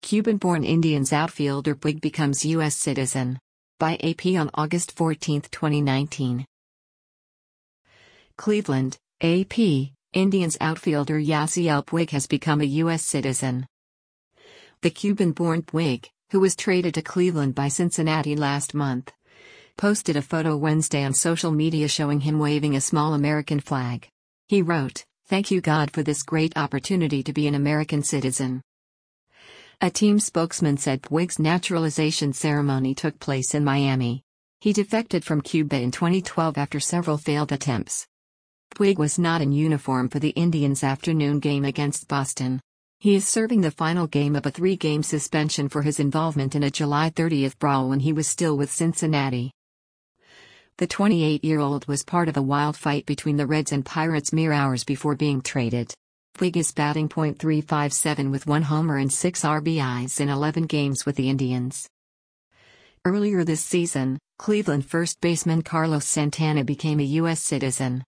Cuban-born Indians outfielder Puig becomes U.S. citizen. By AP on August 14, 2019. Cleveland, AP, Indians outfielder Yasiel Puig has become a U.S. citizen. The Cuban-born Puig, who was traded to Cleveland by Cincinnati last month, posted a photo Wednesday on social media showing him waving a small American flag. He wrote, "Thank you God for this great opportunity to be an American citizen." A team spokesman said Puig's naturalization ceremony took place in Miami. He defected from Cuba in 2012 after several failed attempts. Puig was not in uniform for the Indians' afternoon game against Boston. He is serving the final game of a 3-game suspension for his involvement in a July 30 brawl when he was still with Cincinnati. The 28-year-old was part of a wild fight between the Reds and Pirates mere hours before being traded. Puig is batting .357 with 1 homer and 6 RBIs in 11 games with the Indians. Earlier this season, Cleveland first baseman Carlos Santana became a U.S. citizen.